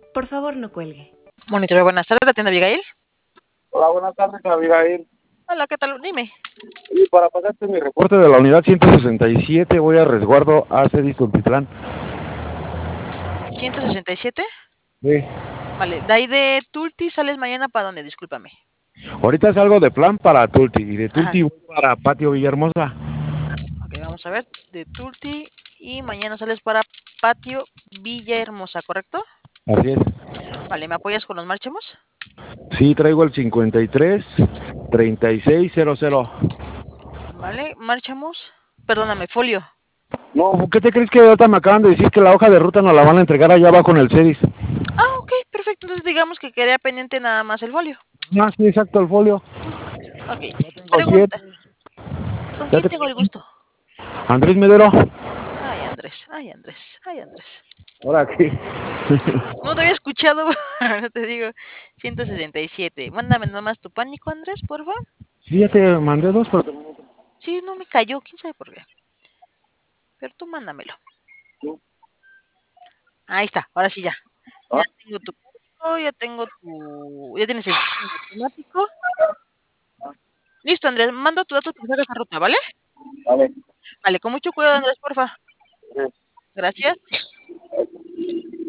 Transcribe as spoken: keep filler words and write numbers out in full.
Por favor, no cuelgue. Monitor, buenas tardes, ¿la tienda Abigail? Hola, buenas tardes, Abigail. Hola, ¿qué tal? Dime. Y para pasarte mi reporte de la unidad ciento sesenta y siete, voy a resguardo a Cedis Tultitlán. ¿ciento sesenta y siete? Sí. Vale, de ahí de Tulti sales mañana para dónde, discúlpame. Ahorita salgo de plan para Tulti y de Tulti Ajá. voy para Patio Villahermosa. Ok, vamos a ver, de Tulti y mañana sales para Patio Villahermosa, ¿correcto? Así es. Vale, ¿me apoyas con los marchemos? Sí, traigo el cincuenta y tres, treinta y seis, cero cero. Vale, marchamos. Perdóname, folio. No, ¿qué te crees que ahorita me acaban de decir que la hoja de ruta nos la van a entregar allá abajo en el Cedis? Ah, ok, perfecto. Entonces digamos que quedaría pendiente nada más el folio. Ah, sí, exacto, el folio. Ok, Tengo siete. pregunta. ¿Con Ya quién te... tengo el gusto? Andrés Medero. Ay, Andrés, ay, Andrés, ay, Andrés. Ahora aquí. No te había escuchado, ahora te digo, ciento sesenta y siete. Mándame nomás tu pánico, Andrés, por favor. Sí, ya te mandé dos, pero... Sí, no me cayó, quién sabe por qué. Pero tú mándamelo. Ahí está, ahora sí ya. Ya Ah, tengo tu pánico, ya tengo tu... Ya tienes el sistema automático. Listo, Andrés, mando tus datos para que hagas esa ruta, ¿vale? a ver. Vale, con mucho cuidado, Andrés, porfa. Gracias.